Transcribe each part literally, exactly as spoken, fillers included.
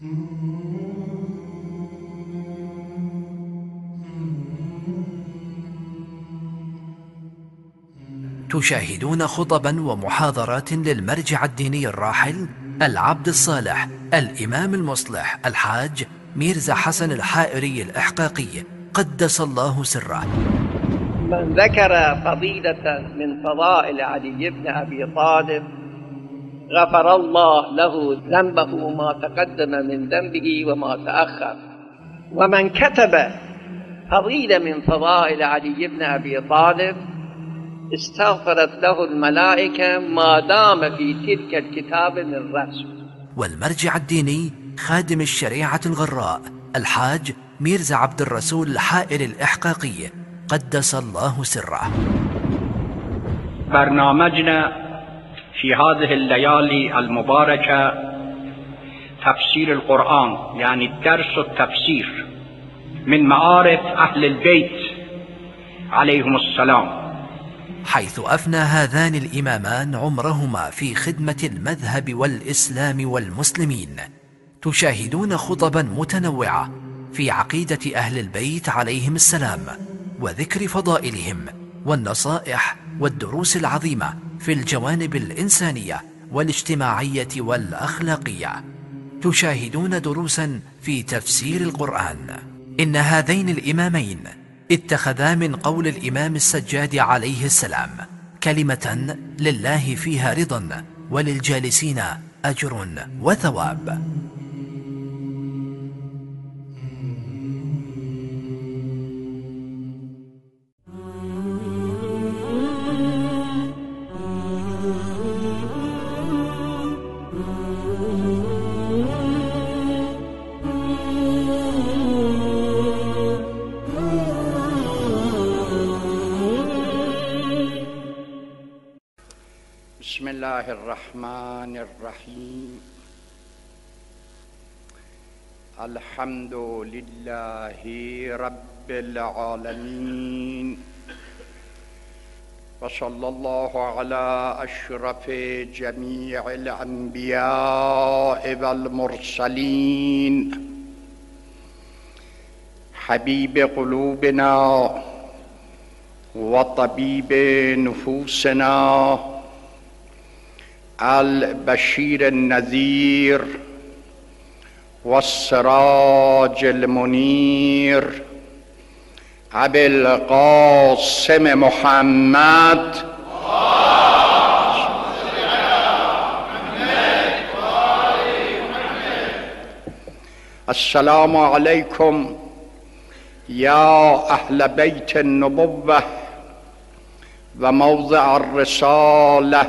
تشاهدون خطبا ومحاضرات للمرجع الديني الراحل العبد الصالح الإمام المصلح الحاج ميرزا حسن الحائري الإحقاقي قدس الله سره. من ذكر فضيلة من فضائل علي بن أبي طالب غفر الله له ذنبه ما تقدم من ذنبه وما تأخر، ومن كتب فضيلة من فضائل علي بن أبي طالب استغفرت له الملائكة ما دام في تلك الكتاب من رسم. والمرجع الديني خادم الشريعة الغراء الحاج ميرزا عبد الرسول الحائري الإحقاقي قدس الله سره. برنامجنا في هذه الليالي المباركة تفسير القرآن، يعني الدرس التفسير من معارف أهل البيت عليهم السلام، حيث أفنى هذان الإمامان عمرهما في خدمة المذهب والإسلام والمسلمين. تشاهدون خطبا متنوعة في عقيدة أهل البيت عليهم السلام وذكر فضائلهم والنصائح والدروس العظيمة في الجوانب الإنسانية والاجتماعية والأخلاقية. تشاهدون دروسا في تفسير القرآن. إن هذين الإمامين اتخذا من قول الإمام السجاد عليه السلام كلمة لله فيها رضا وللجالسين أجر وثواب. بسم الله الرحمن الرحيم. الحمد لله رب العالمين، وصلى الله على أشرف جميع الأنبياء والمرسلين، حبيب قلوبنا وطبيب نفوسنا، البشير النذير والسراج المنير، أبي القاسم محمد السلام عليكم يا أهل بيت النبوة وموضع الرسالة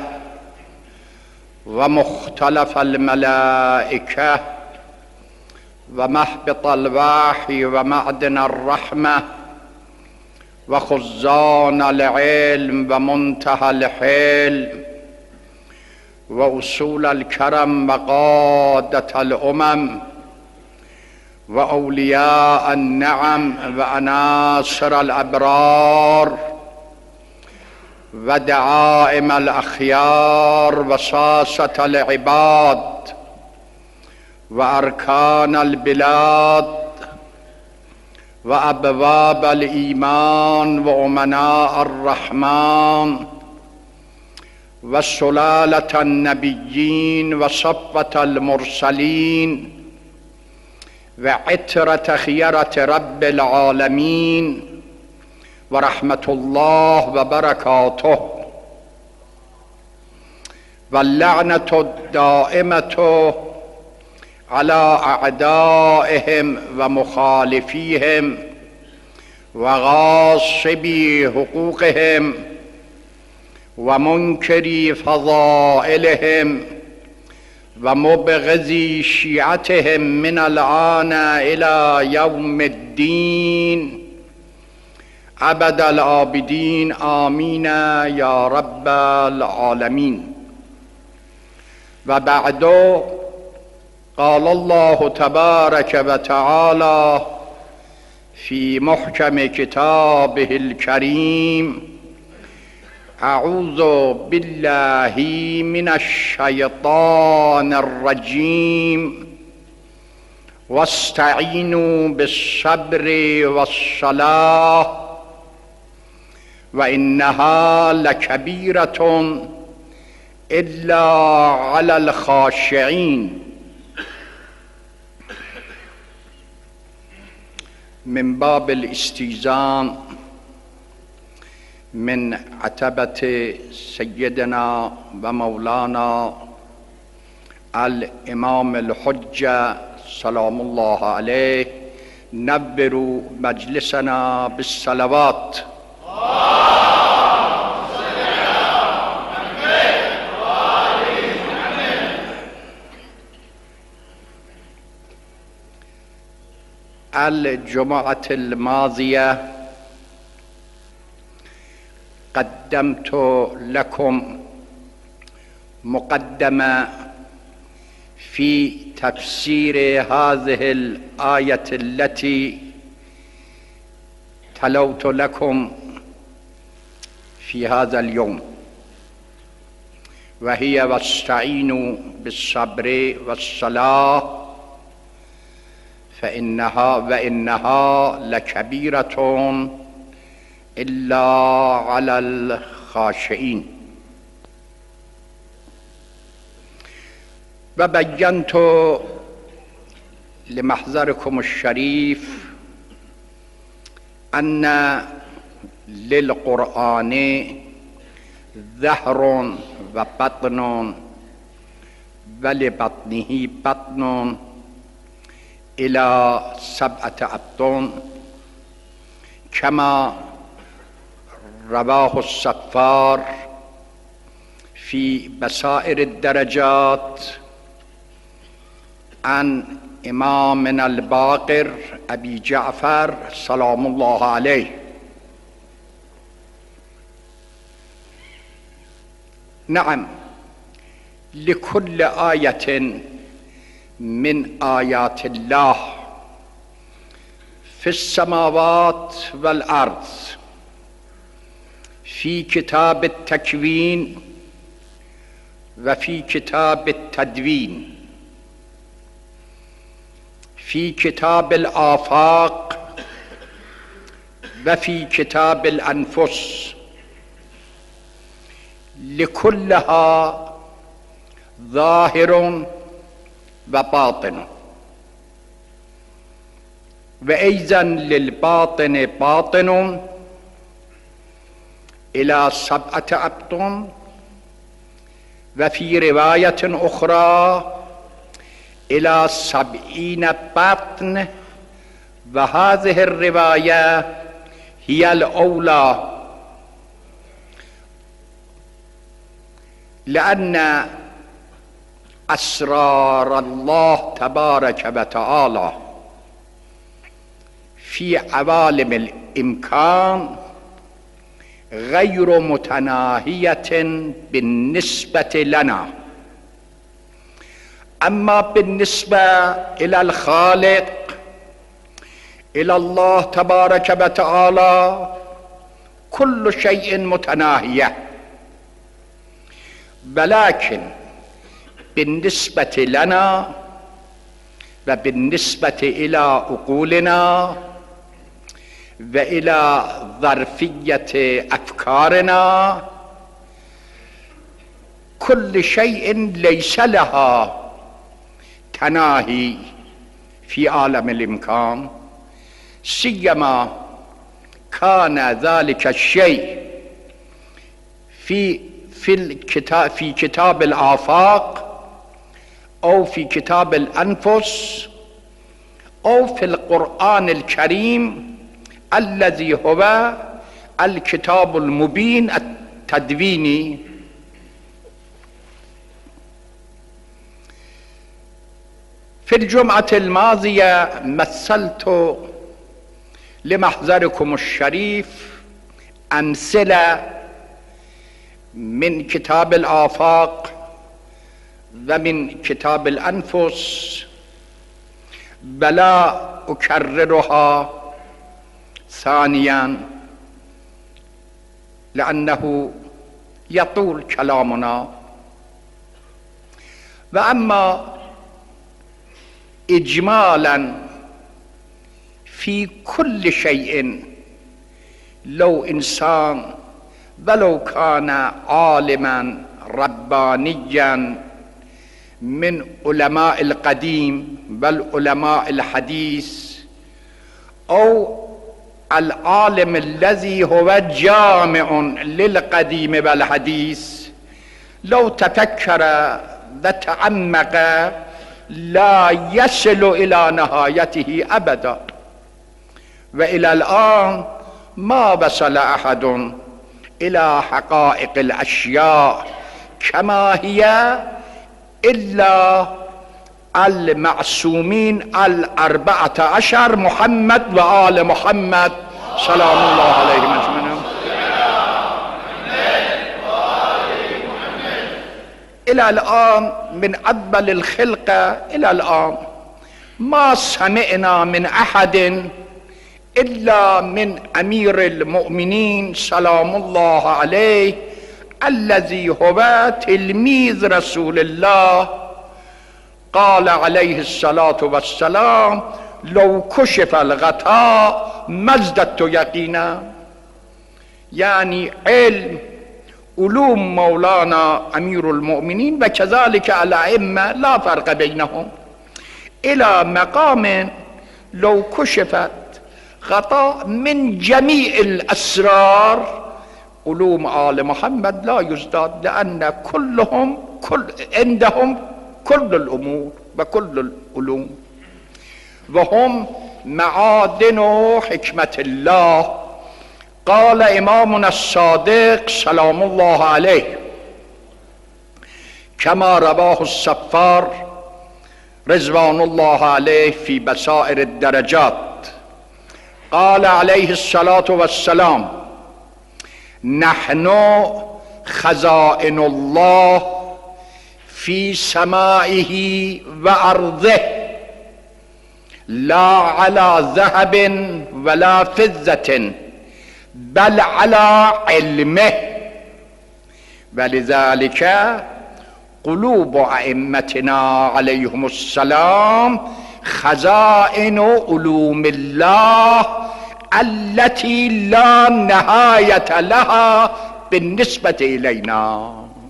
ومختلف الملائكة ومهبط الوحي ومعدن الرحمة وخزان العلم ومنتهى الحلم وأصول الكرم وقادة الأمم وأولياء النعم وأناصر الأبرار ودعائم الأخيار وساسة العباد وأركان البلاد وأبواب الإيمان وأمناء الرحمن وسلالة النبيين وصفة المرسلين وعترة خيرة رب العالمين ورحمة الله وبركاته، واللعنة الدائمة على أعدائهم ومخالفيهم وغاصبي حقوقهم ومنكري فضائلهم ومبغضي شيعتهم من الآن إلى يوم الدين أبد العابدين آمين يا رب العالمين. وبعد، قال الله تبارك وتعالى في محكم كتابه الكريم: أعوذ بالله من الشيطان الرجيم، واستعینوا بالصبر والصلاة وإنها لكبيرة إلا على الخاشعين. من باب الاستئذان من عتبة سيدنا ومولانا الإمام الحجة سلام الله عليه، نبروا مجلسنا بالصلوات. الجمعة الماضية قدمت لكم مقدمة في تفسير هذه الآية التي تلوت لكم في هذا اليوم، وهي واستعينوا بالصبر والصلاة فإنها وإنها لكبيرة إلا على الخاشعين. وبينت لمحضركم الشريف أن للقرآن ظهر وبطن ولبطنه بطن إلى سبعة أبطن، كما رواه الصفار في بصائر الدرجات عن إمامنا الباقر أبي جعفر سلام الله عليه. نعم، لكل آية من آيات الله في السماوات والأرض في كتاب التكوين وفي كتاب التدوين، في كتاب الآفاق وفي كتاب الأنفس، لكلها ظاهر وباطن، وأيضا للباطن باطن إلى سبعة أبطن، وفي رواية أخرى إلى سبعين بطن، وهذه الرواية هي الأولى، لأن أسرار الله تبارك وتعالى في عوالم الإمكان غير متناهية بالنسبة لنا، أما بالنسبة إلى الخالق إلى الله تبارك وتعالى كل شيء متناهية، ولكن بالنسبة لنا وبالنسبة إلى عقولنا وإلى ظرفية أفكارنا كل شيء ليس لها تناهي في عالم الإمكان، سيما كان ذلك الشيء في في الكتاب في كتاب الآفاق أو في كتاب الأنفس أو في القرآن الكريم الذي هو الكتاب المبين التدويني. في الجمعة الماضية مثلت لمحضركم الشريف أمثلة من كتاب الآفاق ومن كتاب الأنفس، بلا أكررها ثانيا لأنه يطول كلامنا. وأما إجمالا في كل شيء لو إنسان ولو كان عالما ربانيا من علماء القديم بل علماء الحديث أو العالم الذي هو جامع للقديم والحديث، لو تفكر وتعمق لا يصل إلى نهايته أبدا. وإلى الآن ما وصل أحد إلى حقائق الأشياء كما هي إلا المعصومين الأربعة عشر محمد وآل محمد سلام الله عليهم أجمعين. إلى الآن من أول الخلقة إلى الآن ما سمعنا من أحد إلا من أمير المؤمنين سلام الله عليه الذي هو تلميذ رسول الله قال عليه الصلاة والسلام: لو كشف الغطاء ما ازددت يقينا. يعني علم علوم مولانا أمير المؤمنين وكذلك الأئمة لا فرق بينهم، إلى مقام لو كشفت غطاء من جميع الأسرار علوم آل محمد لا يزداد، لأن كلهم كل عندهم كل الأمور وكل العلوم، وهم معادن حكمة الله. قال إمامنا الصادق سلام الله عليه كما رواه الصفار رضوان الله عليه في بصائر الدرجات، قال عليه الصلاة والسلام: نحن خزائن الله في سمائه وأرضه لا على ذهب ولا فضة بل على علمه. ولذلك قلوب أئمتنا عليهم السلام خزائن علوم الله التي لا نهاية لها بالنسبة إلينا.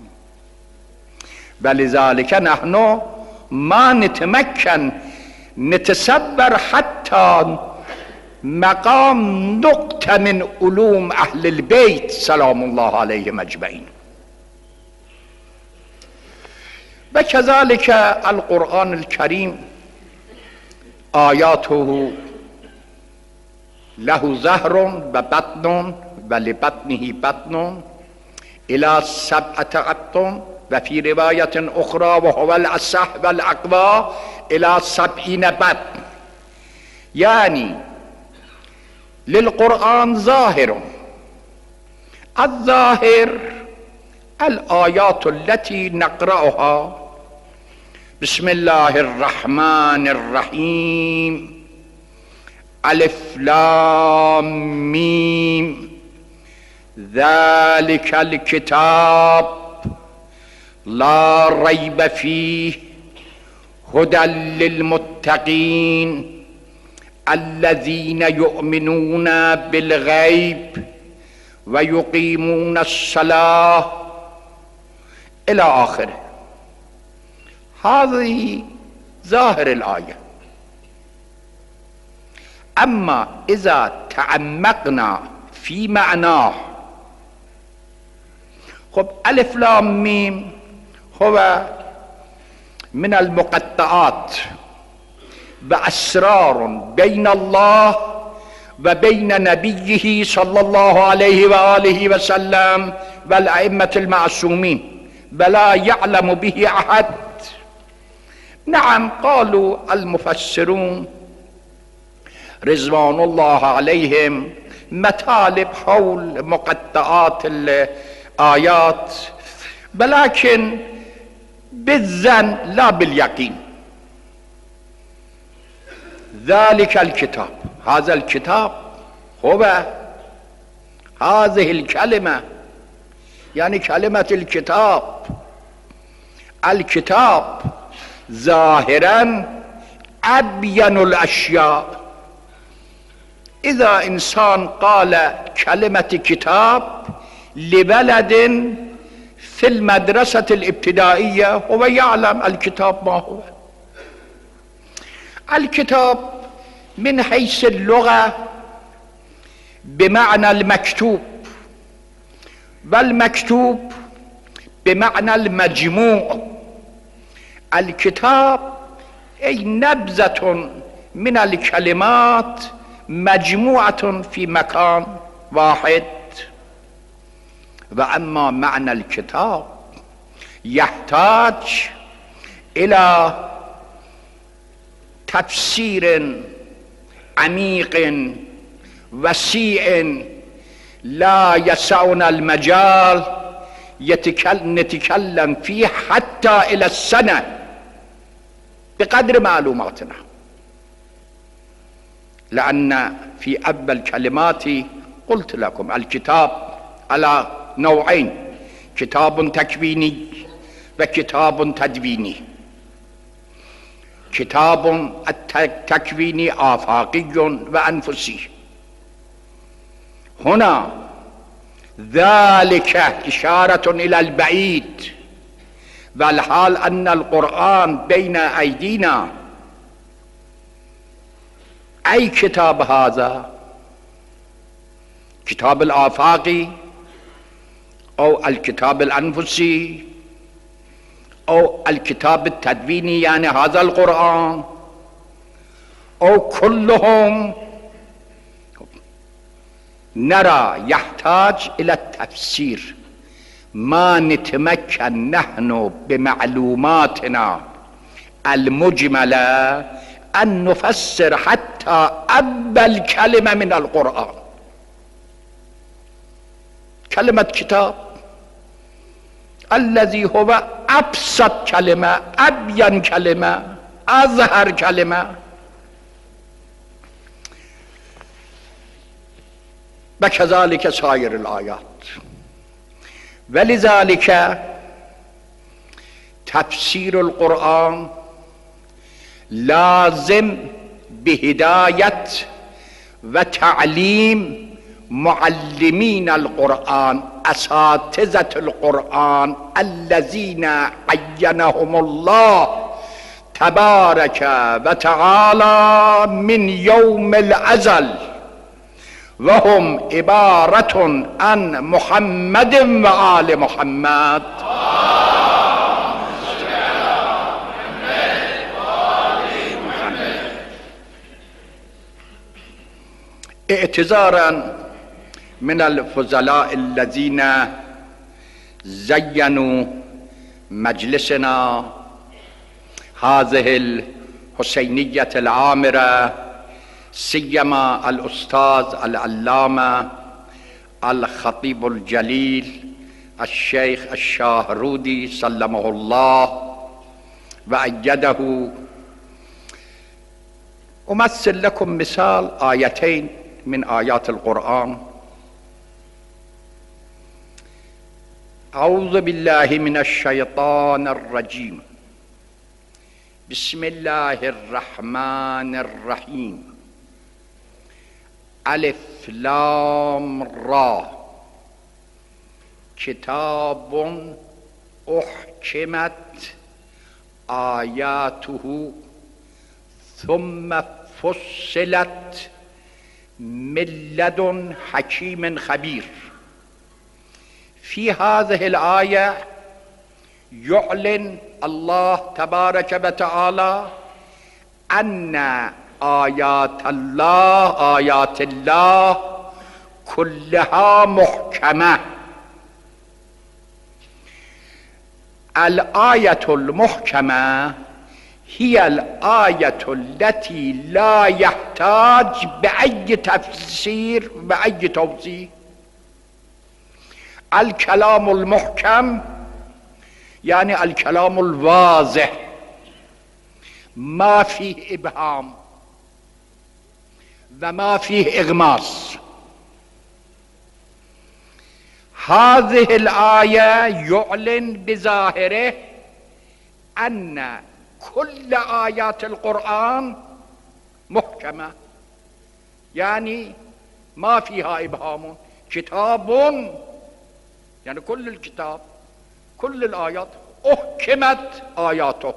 ولذلك نحن ما نتمكن نتصور حتى مقام نقطة من علوم أهل البيت سلام الله عليهم أجمعين. وكذلك القرآن الكريم آياته له ظهر وبطن ولبطنه بطن إلى سبعة أبطن، وفي رواية أخرى وهو الأصح والأقوى إلى سبعين بطن. يعني للقرآن ظاهر، الظاهر الآيات التي نقرأها: بسم الله الرحمن الرحيم، ألف لام ميم، ذلك الكتاب لا ريب فيه هدى للمتقين الذين يؤمنون بالغيب ويقيمون الصلاة إلى آخره. هذه ظاهر الآية. أما إذا تعمقنا في معناه، خب ألف لام ميم هو من المقطعات وأسرار بين الله وبين نبيه صلى الله عليه وآله وسلم والأئمة المعصومين، ولا يعلم به أحد. نعم، قالوا المفسرون رضوان الله عليهم مطالب حول مقطعات الآيات، ولكن بالظن لا باليقين. ذلك الكتاب، هذا الكتاب هو هذه الكلمة، يعني كلمة الكتاب. الكتاب ظاهرا ابین الاشیاء. اذا انسان قال كلمة كتاب لبلد في المدرسة الابتدائية هو يعلم الكتاب ما هو. الكتاب من حيث اللغة بمعنى المكتوب، والمكتوب بمعنى المجموع. الكتاب أي نبذة من الكلمات مجموعة في مكان واحد. وأما معنى الكتاب يحتاج إلى تفسير عميق وسيع لا يسعنا المجال نتكلم فيه حتى إلى السنة بقدر معلوماتنا، لأن في أول كلماتي قلت لكم الكتاب على نوعين: كتاب تكويني وكتاب تدويني. كتاب التكويني آفاقي وأنفسي. هنا ذلك إشارة إلى البعيد، والحال أن القرآن بين أيدينا. أي كتاب هذا؟ كتاب الآفاقي أو الكتاب الأنفسي أو الكتاب التدويني يعني هذا القرآن، أو كلهم؟ نرى يحتاج إلى التفسير. ما نتمكن نحن بمعلوماتنا المجملة أن نفسر حتى أول كلمة من القرآن. كلمة كتاب الذي هو أبسط كلمة، أبين كلمة، أظهر كلمة. وكذلك سائر الآيات. ولذلك تفسير القرآن لازم بهداية وتعليم معلمين القرآن، أساتذة القرآن الذين عينهم الله تبارك وتعالى من يوم الأزل، وهم عبارة عن محمد وآل محمد. اعتذارا من الفضلاء الذين زينوا مجلسنا هذه الحسينية العامرة، سيما الأستاذ العلامة الخطيب الجليل الشيخ الشاهرودي سلمه الله وأيده. أمثل لكم مثال آيتين من آيات القرآن. أعوذ بالله من الشيطان الرجيم. بسم الله الرحمن الرحيم. ألف لام را. كتاب أحكمت آياته ثم فصلت من لدن حكيم خبير. في هذه الآية يعلن الله تبارك وتعالى أن آيات الله آيات الله كلها محكمة. الآية المحكمة هي الآية التي لا يحتاج بأي تفسير بأي توضيح. الكلام المحكم يعني الكلام الواضح ما فيه إبهام وما فيه إغماس. هذه الآية يعلن بظاهره أن كل آيات القرآن محكمة، يعني ما فيها إبهام. كتاب يعني كل الكتاب، كل الآيات أحكمت آياته.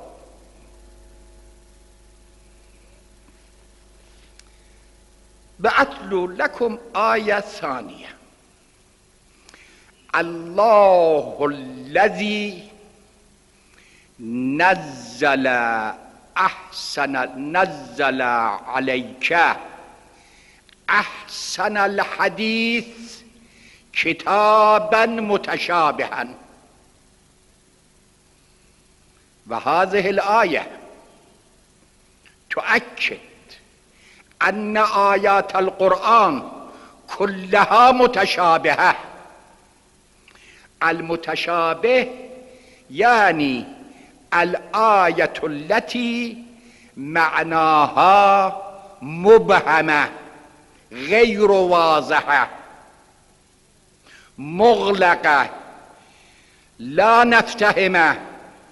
بأتلو لكم آية ثانية. الله الذي نزل أحسن نزل عليك أحسن الحديث كتابا متشابها. وهذه الآية تؤكد أن آيات القرآن كلها متشابهة. المتشابه يعني الآية التي معناها مبهمة غير واضحة مغلقة لا نفتهمه.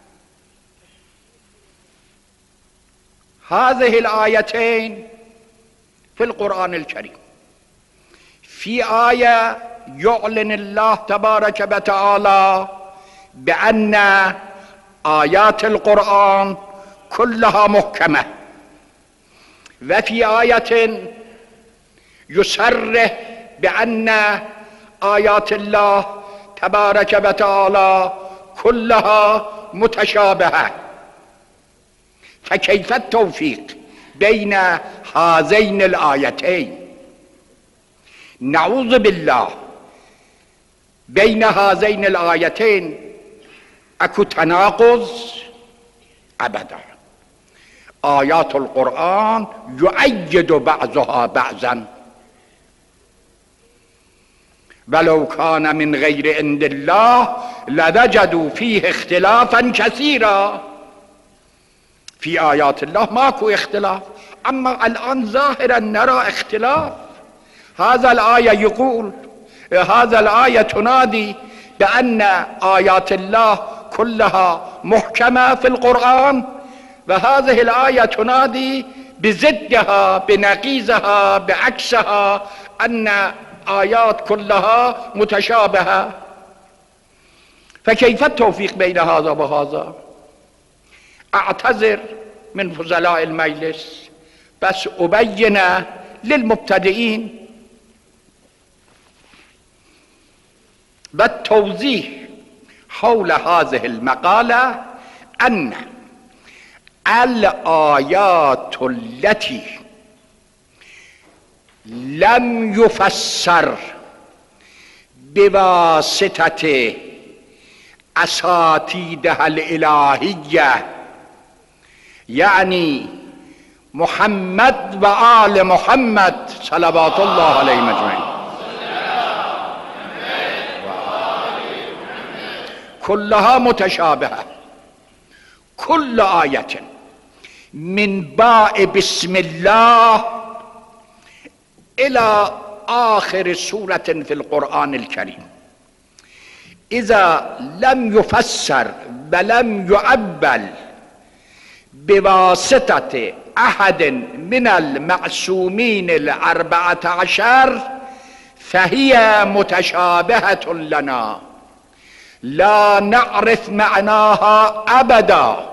هذه الآيتين في القرآن الكريم، في آية يعلن الله تبارك وتعالى بأن آيات القرآن كلها محكمة، وفي آية يصرح بأن آيات الله تبارك وتعالى كلها متشابهة. فكيف التوفيق بين هذين الآيتين؟ نعوذ بالله، بين هذين الآيتين اكو تناقض؟ ابدا. آيات القرآن يؤيد بعضها بعضا، ولو كان من غير عند الله لوجدوا فيه اختلافا كثيرا. في آيات الله ماكو اختلاف، اما الآن ظاهرا نرى اختلاف. هذا الآية يقول، هذا الآية تنادي بأن آيات الله كلها محكمة في القرآن، وهذه الآية تنادي بضدها بنقيضها بعكسها أن آيات كلها متشابهة. فكيف التوفيق بين هذا وهذا؟ أعتذر من فضلاء المجلس، بس أبين للمبتدئين بالتوضيح حول هذه المقالة أن الآيات التي لم يفسر بواسطة أساتيدها الإلهية، يعني محمد وآل محمد صلوات الله عليهم أجمعين، كلها متشابهة. كل آية من باء بسم الله إلى آخر سورة في القرآن الكريم إذا لم يفسر ولم يعبل بواسطة أحد من المعصومين الأربعة عشر فهي متشابهة لنا، لا نعرف معناها أبدا.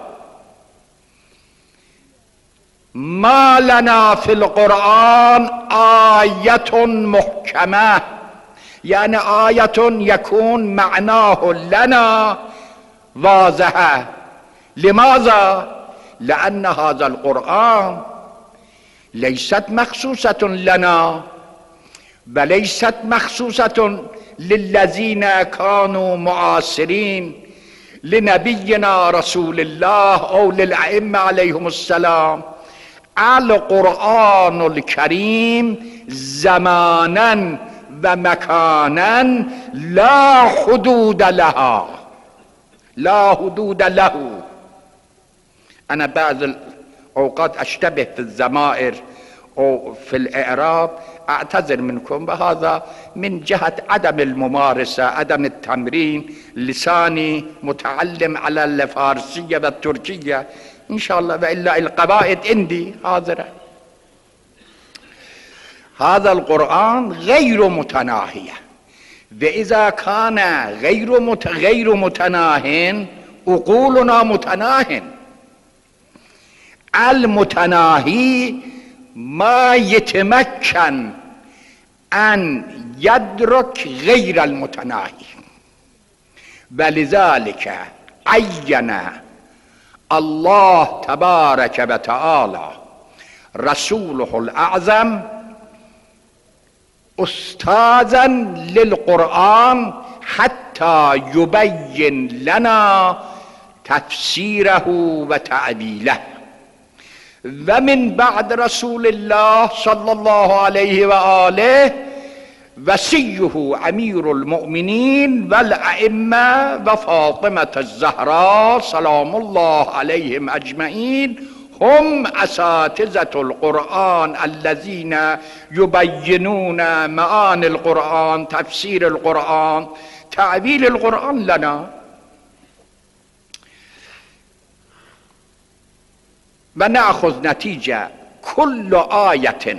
ما لنا في القرآن آية محكمة، يعني آية يكون معناه لنا واضحة. لماذا؟ لأن هذا القرآن ليست مخصوصة لنا، وليست مخصوصة للذين كانوا معاصرين لنبينا رسول الله أو للأئمة عليهم السلام. القرآن الكريم زمانا ومكانا لا حدود لها، لا حدود له. أنا بعض الأوقات أشتبه في الضمائر أو في الإعراب، أعتذر منكم، وهذا من جهة عدم الممارسة، عدم التمرين. لساني متعلم على الفارسية والتركية، إن شاء الله، وإلا القواعد عندي حاضرة. هذا القرآن غير متناهي، وإذا كان غير مت... غير متناه عقولنا متناه. المتناهي ما يتمكن أن يدرك غير المتناهي، ولذلك عين الله تبارك وتعالى رسوله الأعظم أستاذا للقرآن حتى يبين لنا تفسيره وتعبيله. ومن بعد رسول الله صلى الله عليه وآله وسيه أمير المؤمنين والأئمة وفاطمة الزهراء سلام الله عليهم أجمعين، هم أساتذة القرآن الذين يبينون معاني القرآن، تفسير القرآن، تعبير القرآن لنا. ونأخذ نتيجة كل آية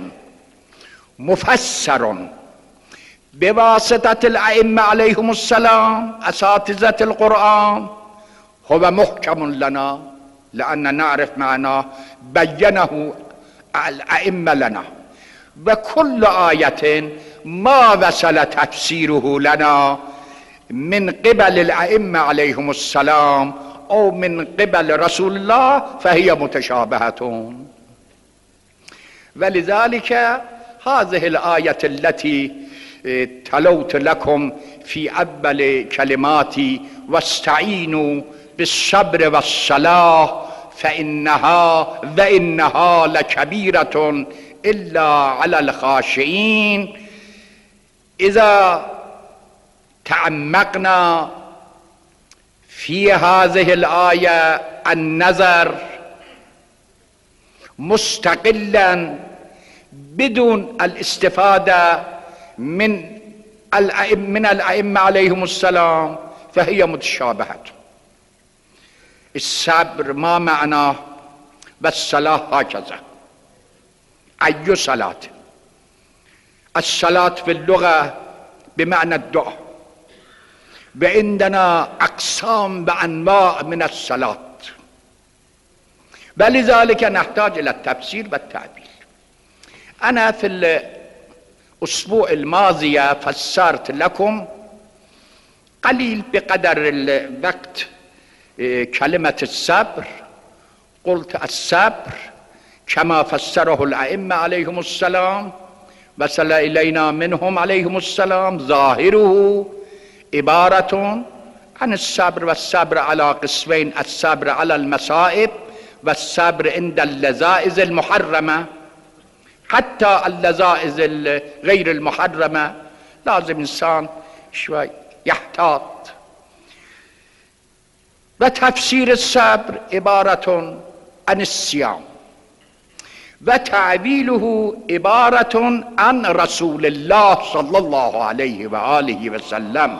مفسر بواسطة الأئمة عليهم السلام أساتذة القرآن هو محكم لنا، لأن نعرف معناه بينه الأئمة لنا. وكل آية ما وصل تفسيره لنا من قبل الأئمة عليهم السلام أو من قبل رسول الله فهي متشابهة. ولذلك هذه الآية التي تلوت لكم في أول كلماتي واستعينوا بالصبر والصلاة فإنها وإنها لكبيرة إلا على الخاشعين، إذا تعمقنا في هذه الآية النظر مستقلا بدون الاستفادة من الأئمة من الأئمة عليهم السلام فهي متشابهة. الصبر ما معناه؟ والصلاة هكذا. أي صلاة؟ الصلاة في اللغة بمعنى الدعاء، وعندنا أقسام وأنواع من الصلاة، ولذلك نحتاج إلى التفسير والتعبير. أنا في الأسبوع الماضي فسرت لكم قليل بقدر الوقت كلمة الصبر. قلت الصبر كما فسره الأئمة عليهم السلام وصل إلينا منهم عليهم السلام ظاهره عبارة عن الصبر، والصبر على قسمين: الصبر على المصائب والصبر عند اللذائذ المحرمة. حتى اللذائذ غير المحرمة لازم إنسان شوي يحتاط. وتفسير الصبر عبارة عن الصيام، وتعبيله عبارة عن رسول الله صلى الله عليه وآله وسلم.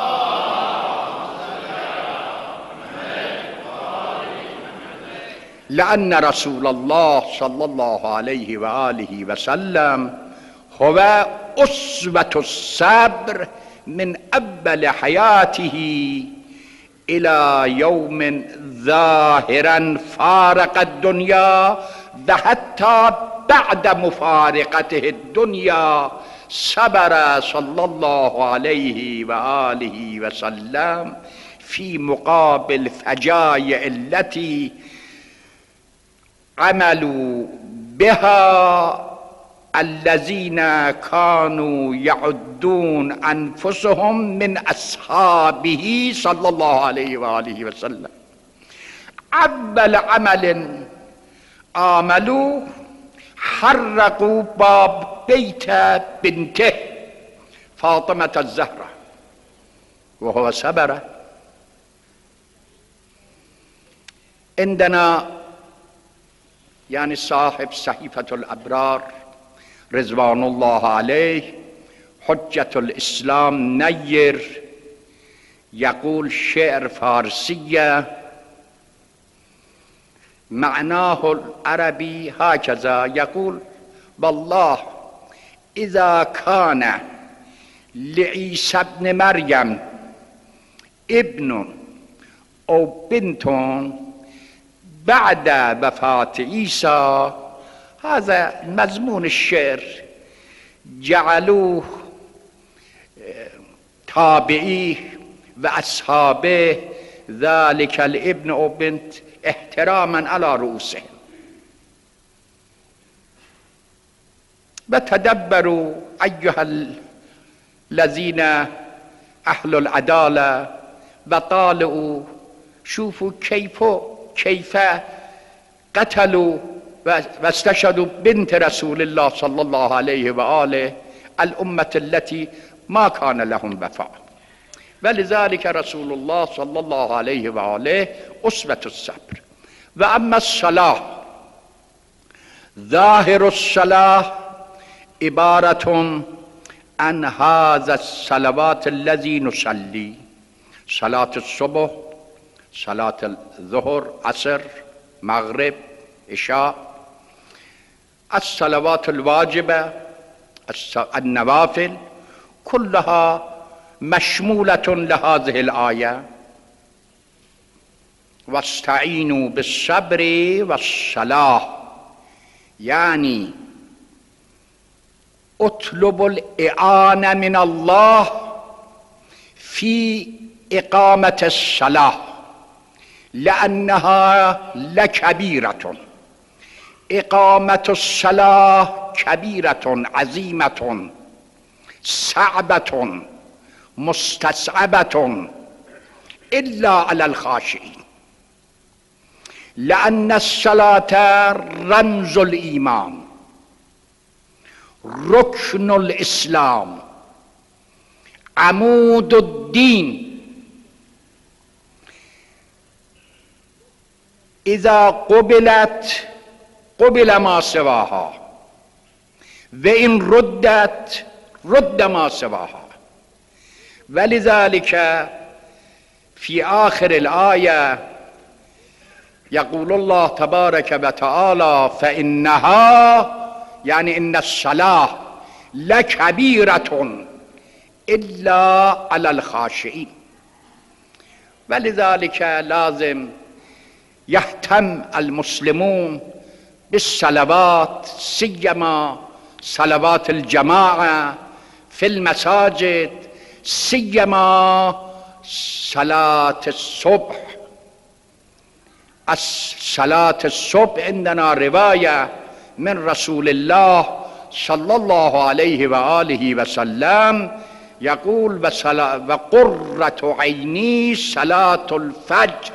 لأن رسول الله صلى الله عليه وآله وسلم هو أسوة الصبر من أول حياته إلى يوم ظاهرا فارق الدنيا، وحتى بعد مفارقته الدنيا صبر صلى الله عليه وآله وسلم في مقابل فجائع التي عملوا بها الذين كانوا يعدون أنفسهم من أصحابه صلى الله عليه وآله وسلم. أول عمل عملوا حرقوا باب بيت بنته فاطمة الزهراء وهو صبر. عندنا يعني صاحب صحيفة الأبرار رضوان الله عليه حجة الإسلام نير يقول شعر فارسية معناه العربي هكذا يقول: والله إذا كان لعيسى ابن مريم ابن أو بنت بعد وفاة عيسى، هذا مضمون الشعر، جعلوه تابعيه وأصحابه ذلك الابن أو بنت احتراما على رؤوسهم. وتدبروا أيها الذين أهل العدالة وطالعوا، شوفوا كيف كيف قتلوا واستشهدوا بنت رسول الله صلى الله عليه وآله، الأمة التي ما كان لهم وفاء. ولذلك رسول الله صلى الله عليه وآله أسوة الصبر. وأما الصلاة، ظاهر الصلاة عبارة عن هذا الصلوات الذي نصلي: صلاة الصبح، صلاة الظهر، عصر، مغرب، عشاء، الصلوات الواجبة، النوافل، كلها مشمولة لهذه الآية: واستعينوا بالصبر والصلاة، يعني اطلبوا الإعانة من الله في إقامة الصلاة، لأنها لكبيرة. إقامة الصلاة كبيرة عظيمة صعبة مستصعبة إلا على الخاشعين، لأن الصلاة رمز الإيمان، ركن الإسلام، عمود الدين. إذا قبلت قبل ما سواها، وإن ردت رد ما سواها. ولذلك في آخر الآية يقول الله تبارك وتعالى: فإنها، يعني إن الصلاة لكبيرة إلا على الخاشعين. ولذلك لازم يهتم المسلمون بالصلوات، سيما صلوات الجماعة في المساجد، سيما صلاة الصبح. صلاة الصبح عندنا رواية من رسول الله صلى الله عليه وآله وسلم يقول: وقرة عيني صلاة الفجر.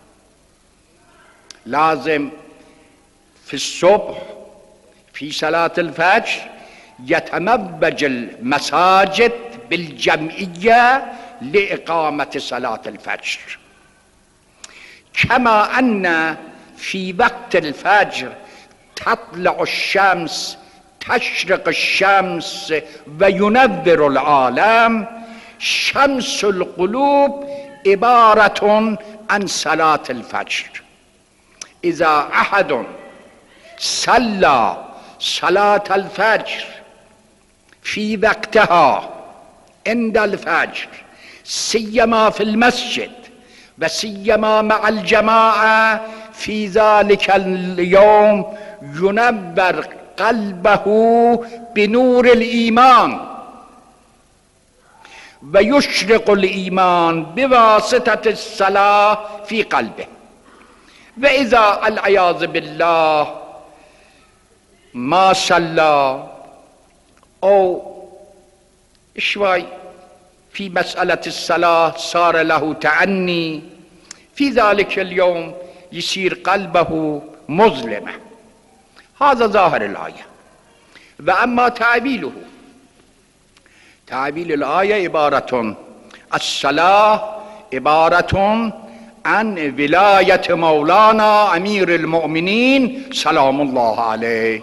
لازم في الصبح في صلاة الفجر يتموج المساجد بالجمعية لإقامة صلاة الفجر، كما أن في وقت الفجر تطلع الشمس، تشرق الشمس وينور العالم. شمس القلوب عبارة عن صلاة الفجر. إذا أحد صلى صلاة الفجر في وقتها عند الفجر، سيما في المسجد وسيما مع الجماعة، في ذلك اليوم ينور قلبه بنور الإيمان، ويشرق الإيمان بواسطة الصلاة في قلبه. وإذا العياذ بالله ما صلى أو شوي في مسألة الصلاة صار له تعني، في ذلك اليوم يصير قلبه مظلمة. هذا ظاهر الآية. وأما تعبيله، تعبيل الآية عبارة: الصلاة عبارة عن ولاية مولانا أمير المؤمنين سلام الله عليه.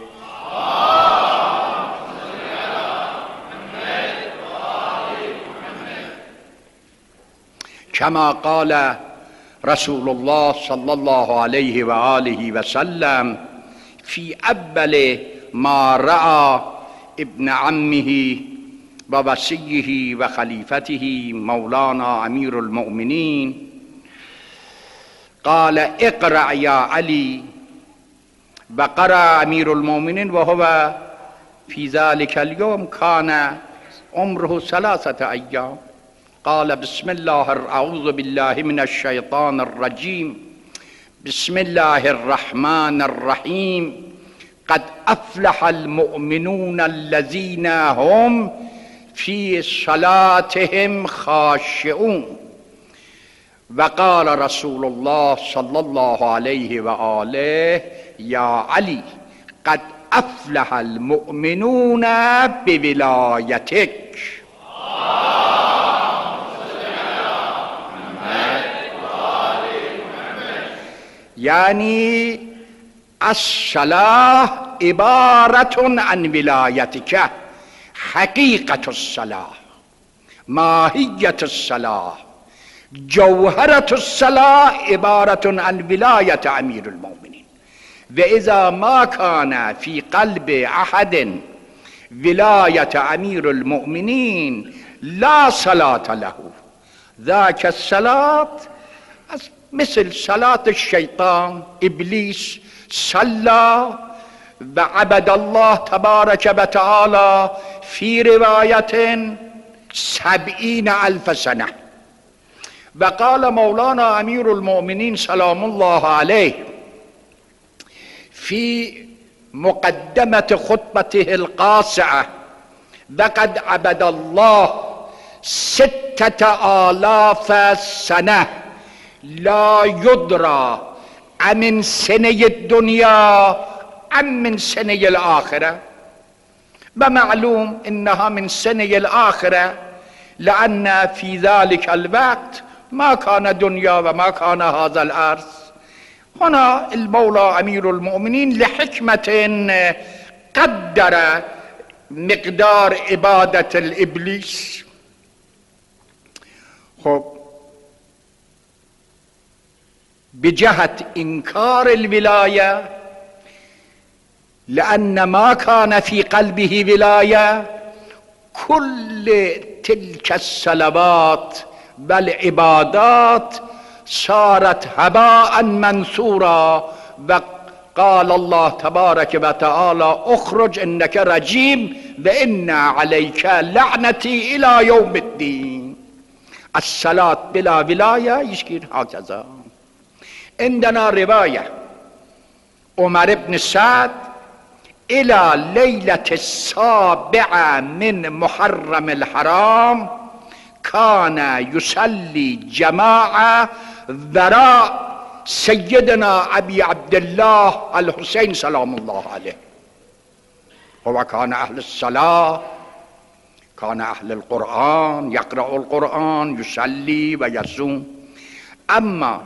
كما قال رسول الله صلى الله عليه وآله وسلم في أول ما رأى ابن عمه ووصيه وخليفته مولانا أمير المؤمنين قال اقرأ يا علي. وقرأ أمير المؤمنين وهو في ذلك اليوم كان عمره ثلاثة أيام. قال بسم الله أعوذ بالله من الشيطان الرجيم بسم الله الرحمن الرحيم قد أفلح المؤمنون الذين هم في صلاتهم خاشعون. وقال رسول الله صلى الله عليه وآله يا علي قد أفلح المؤمنون بولايتك. يعني الصلاة عبارة عن ولايتك، حقيقة الصلاة، ماهية الصلاة، جوهرة الصلاة عبارة عن ولاية أمير المؤمنين. وإذا ما كان في قلب أحد ولاية أمير المؤمنين لا صلاة له. ذاك الصلاة مثل صلاة الشيطان. إبليس صلى وعبد الله تبارك وتعالى في رواية سبعين ألف سنة. وقال مولانا أمير المؤمنين سلام الله عليه في مقدمة خطبته القاصعة لقد عبد الله ستة آلاف سنة لا يدرى أمن سنة الدنيا أم من سنة الآخرة. ومعلوم إنها من سنة الآخرة لأن في ذلك الوقت ما كان دنيا وما كان هذا الأرض. هنا المولى أمير المؤمنين لحكمة قدر مقدار عبادة الإبليس. خب بجهة إنكار الولاية، لأن ما كان في قلبه ولاية كل تلك الصلوات والعبادات صارت هباء منثورا. وقال الله تبارك وتعالى اخرج انك رجيم وان عليك لعنتي الى يوم الدين. الصلاة بلا ولاية يشكي هكذا. عندنا رواية عمر بن سعد الى ليلة السابعة من محرم الحرام كان يصلي جماعة وراء سيدنا أبي عبد الله الحسين سلام الله عليه. هو كان أهل الصلاة، كان أهل القرآن، يقرأ القرآن، يصلي ويصوم. أما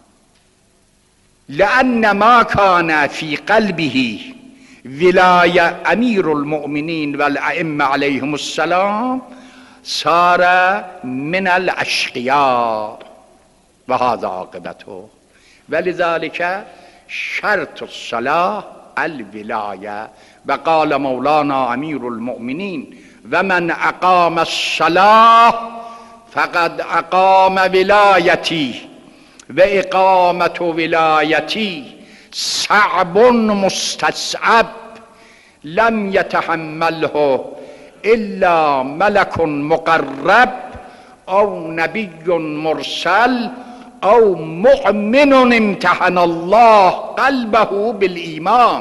لأن ما كان في قلبه ولاية أمير المؤمنين والأئمة عليهم السلام صار من الأشقياء وهذا عاقبته. ولذلك شرط الصلاة الولاية. وقال مولانا أمير المؤمنين ومن أقام الصلاة فقد أقام ولايتي وإقامة ولايتي صعب مستصعب لم يتحمله إلا ملك مقرب أو نبي مرسل أو مؤمن امتحن الله قلبه بالإيمان.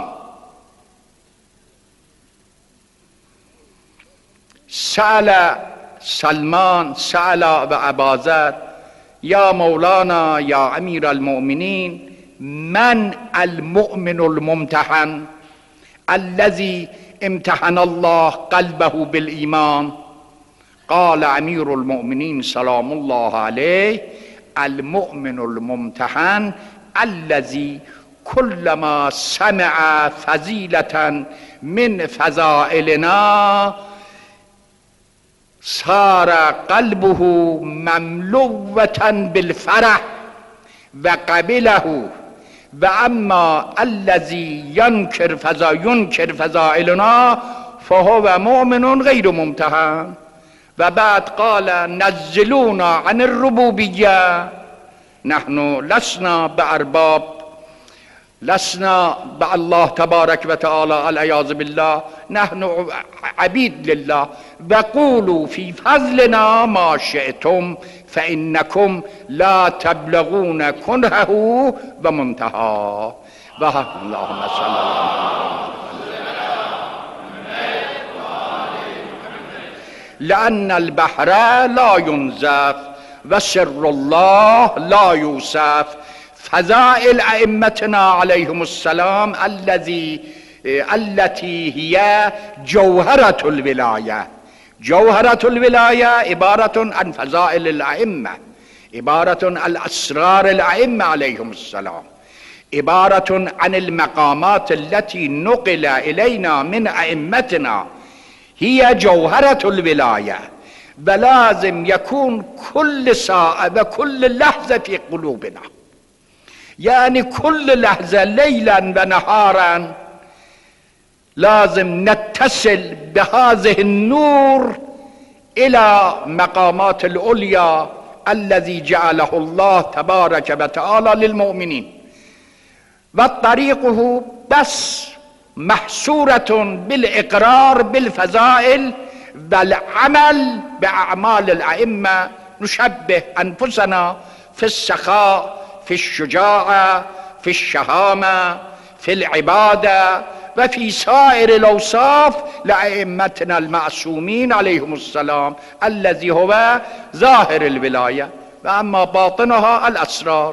سأل سلمان سأل أبا ذر يا مولانا يا أمير المؤمنين من المؤمن الممتحن الذي امتحن الله قلبه بالإيمان؟ قال أمير المؤمنين سلام الله عليه المؤمن الممتحن الذي كلما سمع فضيلة من فضائلنا صار قلبه مملوة بالفرح و قبله و اما الذی ینکر فضا ینکر فضائلنا فهو مؤمن غیر ممتحن. و بعد قال نزلونا عن الربوبیه، نحن لسنا بارباب، لسنا با الله تبارک و تعالی العیاذ بالله، نحن عبید لله. و قولوا فی فضلنا ما شئتم فانکم لا تبلغون کنهه و منتها. و اللهم صل علی لأن البحر لا ينزف و سر الله لا يوصف. فضائل ائمتنا علیهم السلام الذي التي هي جوهرة الولایه. جوهرة الولایه عبارة عن فضائل الائمه، عبارة عن اسرار الائمه علیهم السلام، عبارة عن المقامات التي نقل الينا من ائمتنا، هي جوهرة الولاية. ولازم يكون كل ساعة وكل لحظة في قلوبنا، يعني كل لحظة ليلا ونهارا لازم نتصل بهذه النور إلى مقامات العليا الذي جعله الله تبارك وتعالى للمؤمنين. وطريقه بس محصورة بالإقرار بالفضائل والعمل بأعمال الأئمة. نشبه أنفسنا في السخاء، في الشجاعة، في الشهامة، في العبادة، وفي سائر الأوصاف لأئمتنا المعصومين عليهم السلام الذي هو ظاهر الولاية، وأما باطنها الأسرار.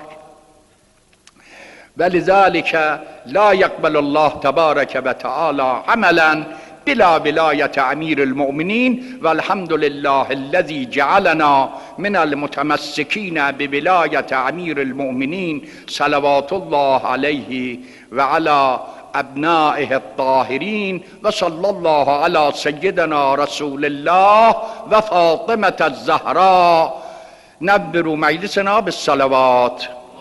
ولذلك لا يقبل الله تبارك وتعالى عملا بلا ولاية أمير المؤمنين. والحمد لله الذي جعلنا من المتمسكين بولاية أمير المؤمنين صلوات الله عليه وعلى أبنائه الطاهرين. وصلى الله على سيدنا رسول الله وفاطمة الزهراء. نبروا مجلسنا بالصلوات.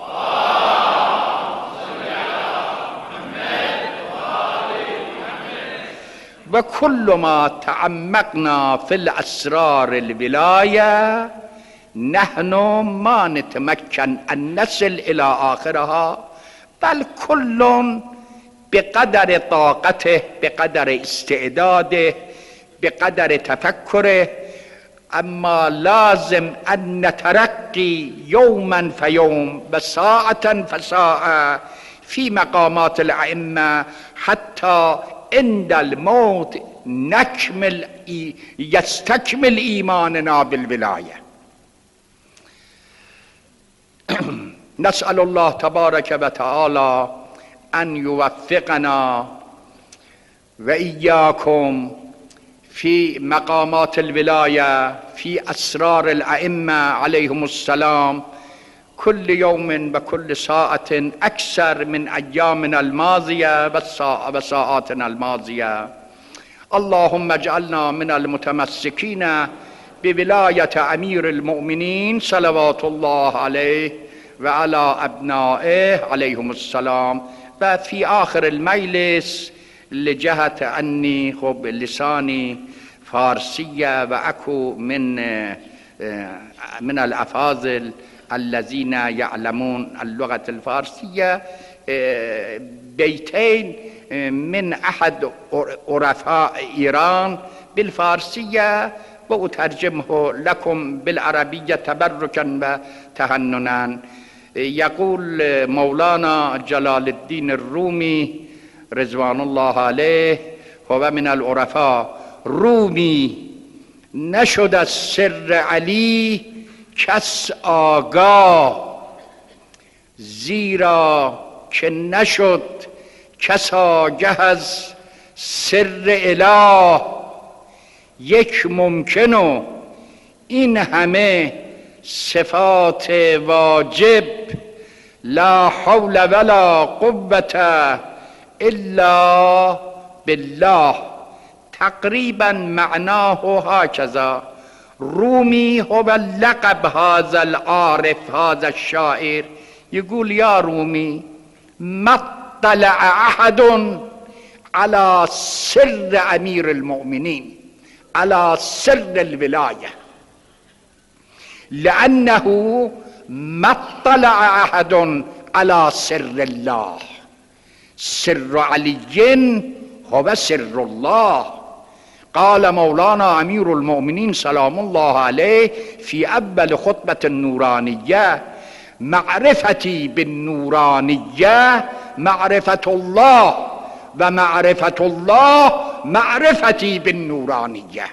وكل ما تعمقنا في الأسرار الولاية نحن ما نتمكن أن نصل إلى آخرها، بل كل بقدر طاقته، بقدر استعداده، بقدر تفكره. أما لازم أن نترقي يوما فيوم وساعة فساعة في مقامات الأئمة حتى عند الموت نكمل يستكمل إيماننا بالولاية. نسأل الله تبارك وتعالى أن يوفقنا وإياكم في مقامات الولاية، في أسرار الأئمة عليهم السلام، كل يوم وكل ساعة أكثر من أيامنا الماضية وساعاتنا الماضية. اللهم اجعلنا من المتمسكين بولاية أمير المؤمنين صلوات الله عليه وعلى أبنائه عليهم السلام. وفي آخر المجلس لجهة أني خب لساني فارسية وأكو من من الأفاضل الذين يعلمون اللغة الفارسية بيتين من أحد عرفاء إيران بالفارسية وأترجمه لكم بالعربية تبركا وتهننا. يقول مولانا جلال الدين الرومي رضوان الله عليه، هو من العرفاء، رومی نشد از سر علی کس آگاه، زیرا که نشد کس آگه از سر اله. یک ممکن و این همه صفات واجب، لا حول ولا قوة الا بالله. تقریبا معناه هكذا. رومی هو لقب هذا العارف هذا الشاعر، يقول يا رومي ما اطلع أحد على سر أمير المؤمنين، على سر الولاية، لأنه ما اطلع أحد على سر الله. سر علي هو سر الله. قال مولانا أمير المؤمنين سلام الله عليه في أول خطبة النورانية: معرفتي بالنورانية معرفة الله، ومعرفة الله معرفتي بالنورانية.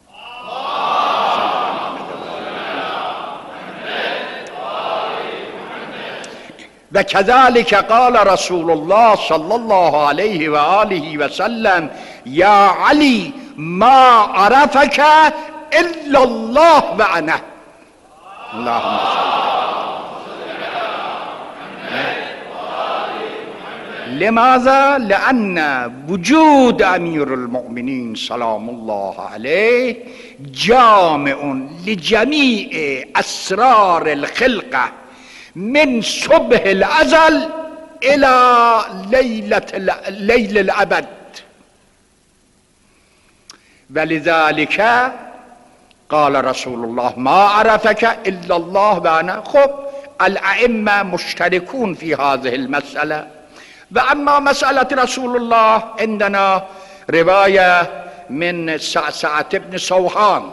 وكذلك قال رسول الله صلى الله عليه وآله وسلم: يا علي ما عرفك إلا الله وأنا. اللهم صل. لماذا؟ لأن وجود أمير المؤمنين سلام الله عليه جامع لجميع أسرار الخلقة من صبح الأزل إلى ليلة ليل الأبد. ولذلك قال رسول الله: ما عرفك إلا الله وأنا. خب الأئمة مشتركون في هذه المسألة. وأما مسألة رسول الله عندنا رواية من سعسعة بن سوحان،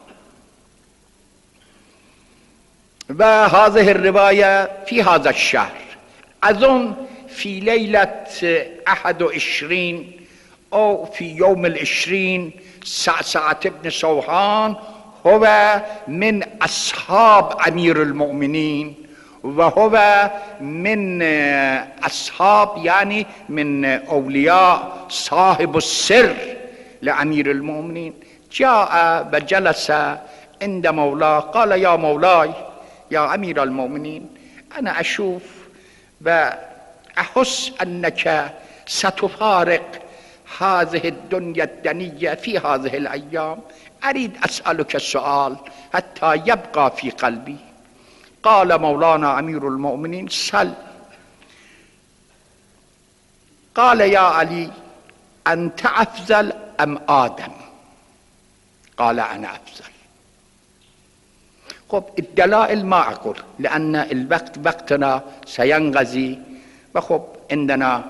وهذه الرواية في هذا الشهر، أظن في ليلة أحد وعشرين أو في يوم العشرين. سعسعة بن سوحان هو من أصحاب أمير المؤمنين، وهو من أصحاب يعني من أولياء صاحب السر لأمير المؤمنين. جاء وجلس عند مولاه، قال: يا مولاي يا أمير المؤمنين، أنا أشوف وأحس أنك ستفارق هذه الدنيا الدنية في هذه الأيام. أريد أسألك السؤال حتى يبقى في قلبي. قال مولانا أمير المؤمنين: سل. قال: يا علي أنت أفضل أم آدم؟ قال: أنا أفضل. خب الدلائل ما أقول لأن الوقت وقتنا سينغزي، وخب عندنا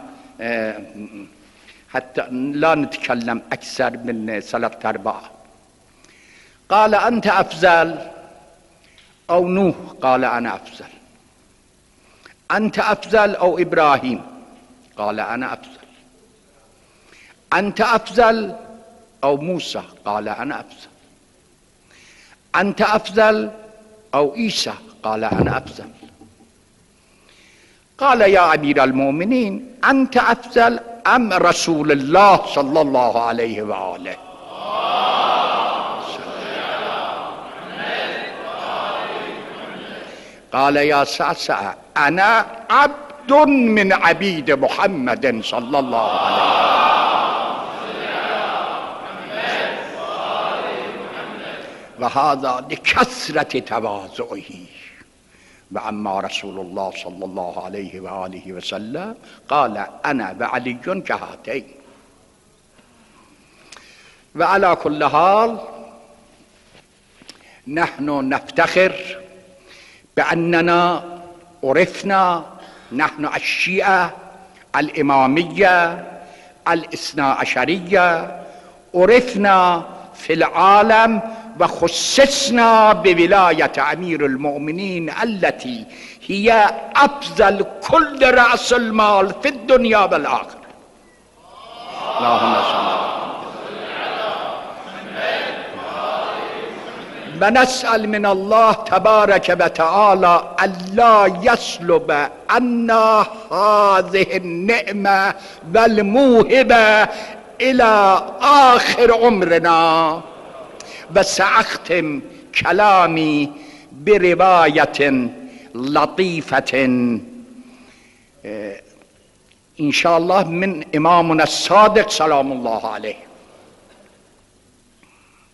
حتى لا نتكلم أكثر من ثلاثة أربعة. قال: أنت أفضل أو نوح؟ قال: أنا أفضل. أنت أفضل أو إبراهيم؟ قال: أنا أفضل. أنت أفضل أو موسى؟ قال: أنا أفضل. أنت أفضل أو عيسى؟ قال: أنا أفضل. قال: يا أمير المؤمنين أنت أفضل أم رسول الله صلى الله عليه وآله؟ قال: يا سعسع أنا عبد من عبيد محمد صلى الله عليه وسلم، وهذا لكثرة تواضعه. وأما رسول الله صلى الله عليه وآله وسلم قال: أنا وعلي كهاتين. وعلى كل حال نحن نفتخر بأننا عرفنا، نحن الشيعة الإمامية الاثنا عشرية، عرفنا في العالم وخصصنا بولاية أمير المؤمنين التي هي أفضل كل رأس المال في الدنيا والآخرة. اللهم صل. ونسأل من الله تبارك وتعالى ألا يسلب عنا هذه النعمة والموهبة إلى آخر عمرنا. وسأختم كلامي برواية لطيفة إن شاء الله من إمامنا الصادق سلام الله عليه.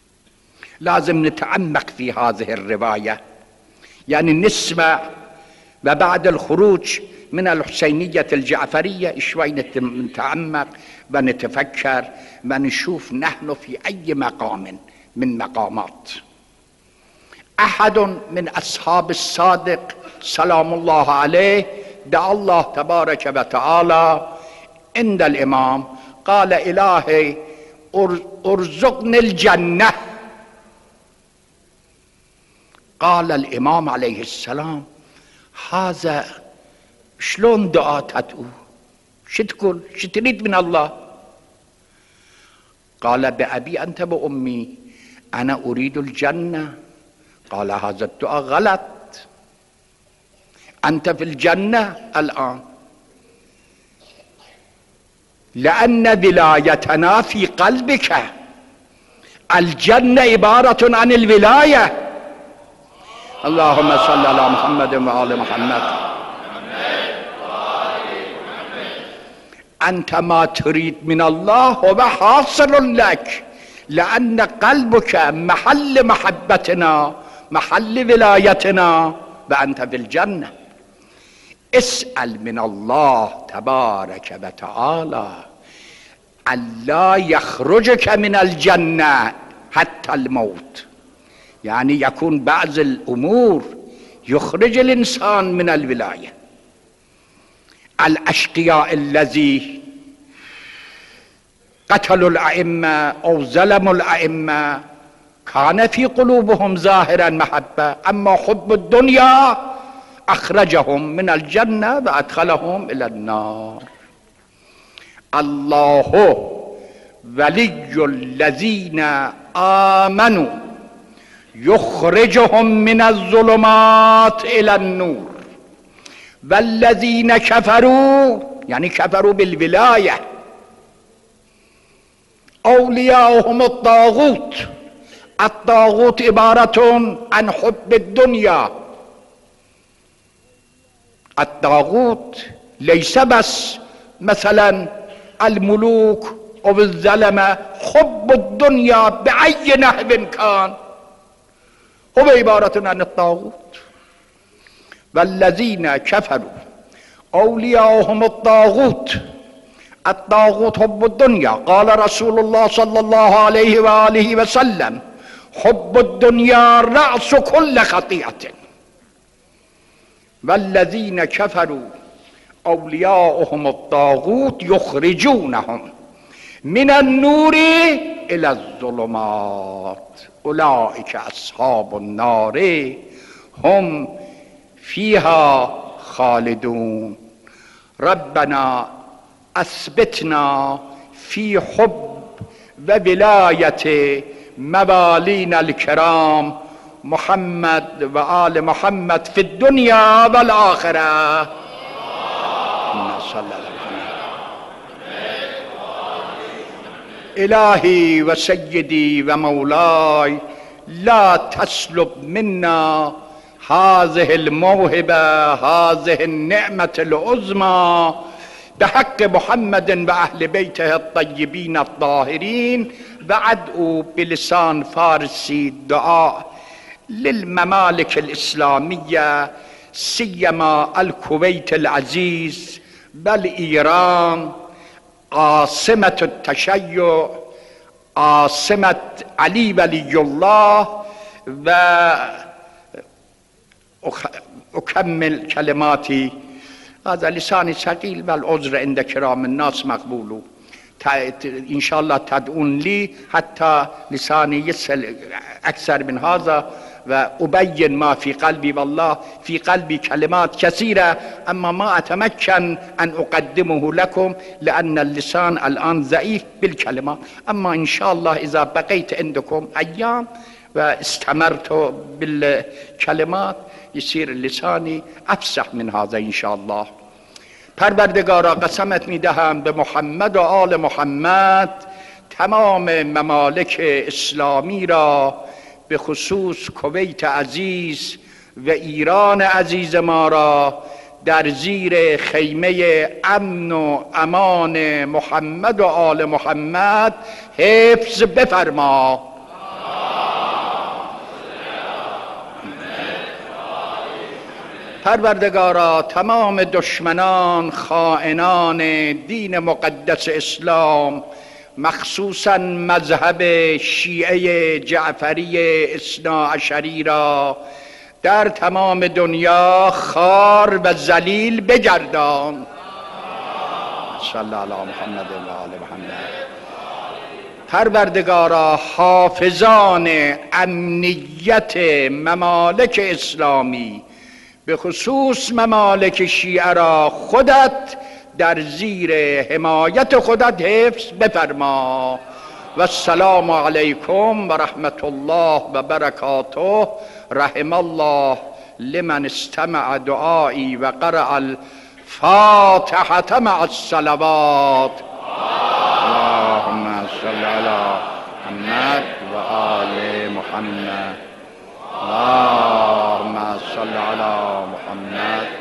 لازم نتعمق في هذه الرواية، يعني نسمع و بعد الخروج من الحسينية الجعفرية شوي نتعمق ونتفكر ونشوف نحن في أي مقام من مقامات. أحد من أصحاب الصادق سلام الله عليه دعا الله تبارك وتعالى عند الإمام قال إلهي ارزقني الجنة. قال الإمام عليه السلام هذا شلون دعاء تدعو؟ شو تقول؟ شو تريد من الله؟ قال بأبي أنت وأمي أنا أريد الجنة. قال هذا الدعاء غلط، أنت في الجنة الآن، لأن ولايتنا في قلبك. الجنة عبارة عن الولاية. اللهم صل على محمد وآل محمد. أنت ما تريد من الله هو حاصل لك، لأن قلبك محل محبتنا، محل ولايتنا، وأنت في الجنة. اسأل من الله تبارك وتعالى ألا يخرجك من الجنة حتى الموت. يعني يكون بعض الأمور يخرج الإنسان من الولاية. الأشقياء الذي قتلوا الأئمة أو ظلموا الأئمة كان في قلوبهم ظاهرا محبة، أما حب الدنيا أخرجهم من الجنة وأدخلهم إلى النار. الله ولي الذين آمنوا يخرجهم من الظلمات إلى النور، والذين كفروا يعني كفروا بالولاية أولياؤهم الطاغوت. الطاغوت عبارة عن حب الدنيا. الطاغوت ليس بس مثلا الملوك أو الظلمة، حب الدنيا بأي نحو كان هو عبارة عن الطاغوت. والذين كفروا أولياؤهم الطاغوت. الطاغوت حب الدنيا. قال رسول الله صلى الله عليه وآله وسلم حب الدنيا رأس كل خطيئة. والذين كفروا أولياؤهم الطاغوت يخرجونهم من النور إلى الظلمات أولئك أصحاب النار هم فيها خالدون. ربنا أثبتنا في حب وولاية موالينا الكرام محمد وآل محمد في الدنيا والآخرة. صلى الله عليه وسلم. إلهي وسيدي ومولاي لا تسلب منا هذه الموهبة، هذه النعمة العظمى بحق محمد وأهل بيته الطيبين الطاهرين. وأدعو بلسان فارسي دعاء للممالك الإسلامية، سيما الكويت العزيز بل إيران عاصمة التشيع، عاصمة علي ولي الله. وأكمل كلماتي. هذا لساني ثقيل والعذر عند كرام الناس مقبول. إن شاء الله تدعون لي حتى لساني يسهل أكثر من هذا وأبين ما في قلبي. والله في قلبي كلمات كثيرة أما ما أتمكن أن أقدمه لكم لأن اللسان الآن ضعيف بالكلمات. أما إن شاء الله إذا بقيت عندكم أيام واستمرت بالكلمات يصير لساني أفصح من هذا إن شاء الله. پروردگارا قسمت میدهم به محمد و آل محمد تمام ممالک اسلامی را به خصوص کویت عزیز و ایران عزیز ما را در زیر خیمه امن و امان محمد و آل محمد حفظ بفرما. پروردگارا تمام دشمنان خائنان دین مقدس اسلام، مخصوصا مذهب شیعه جعفری اثنا عشری را در تمام دنیا خار و ذلیل بگردان. صلی علی محمد و آل محمد. پروردگارا حافظان امنیت ممالک اسلامی به خصوص ممالک شیعه را خودت در زیر حمایت خودت حفظ بفرما. و السلام علیکم و رحمت الله و برکاته. رحم الله لمن استمع دعایی و قرأ الفاتحة مع الصلوات. اللهم صل على محمد و آل محمد. اللهم صل على محمد